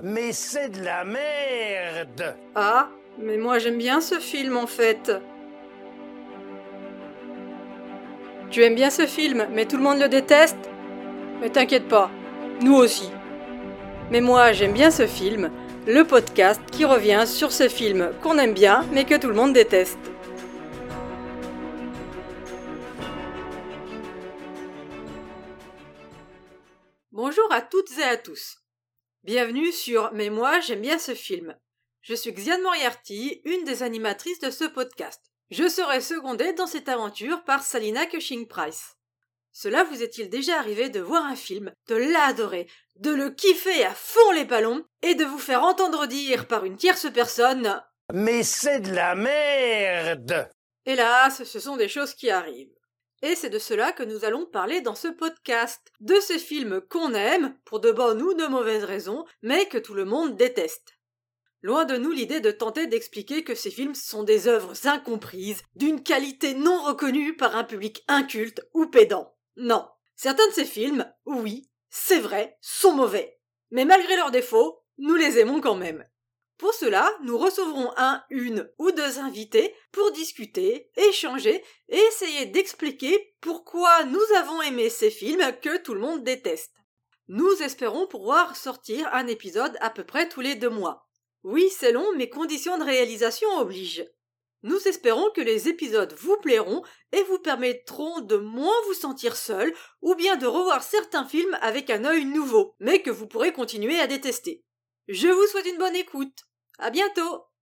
Mais c'est de la merde. Ah, mais moi j'aime bien ce film en fait. Tu aimes bien ce film, mais tout le monde le déteste? Mais t'inquiète pas, nous aussi. Mais moi j'aime bien ce film, le podcast qui revient sur ce film qu'on aime bien mais que tout le monde déteste. Bonjour à toutes et à tous. Bienvenue sur Mais moi j'aime bien ce film. Je suis Xiane Moriarty, une des animatrices de ce podcast. Je serai secondée dans cette aventure par Salina Cushing-Price. Cela vous est-il déjà arrivé de voir un film, de l'adorer, de le kiffer à fond les ballons et de vous faire entendre dire par une tierce personne « Mais c'est de la merde !» Hélas, ce sont des choses qui arrivent. Et c'est de cela que nous allons parler dans ce podcast, de ces films qu'on aime, pour de bonnes ou de mauvaises raisons, mais que tout le monde déteste. Loin de nous l'idée de tenter d'expliquer que ces films sont des œuvres incomprises, d'une qualité non reconnue par un public inculte ou pédant. Non. Certains de ces films, oui, c'est vrai, sont mauvais. Mais malgré leurs défauts, nous les aimons quand même. Pour cela, nous recevrons une ou deux invités pour discuter, échanger et essayer d'expliquer pourquoi nous avons aimé ces films que tout le monde déteste. Nous espérons pouvoir sortir un épisode à peu près tous les 2 mois. Oui, c'est long, mais conditions de réalisation obligent. Nous espérons que les épisodes vous plairont et vous permettront de moins vous sentir seul ou bien de revoir certains films avec un œil nouveau, mais que vous pourrez continuer à détester. Je vous souhaite une bonne écoute. À bientôt!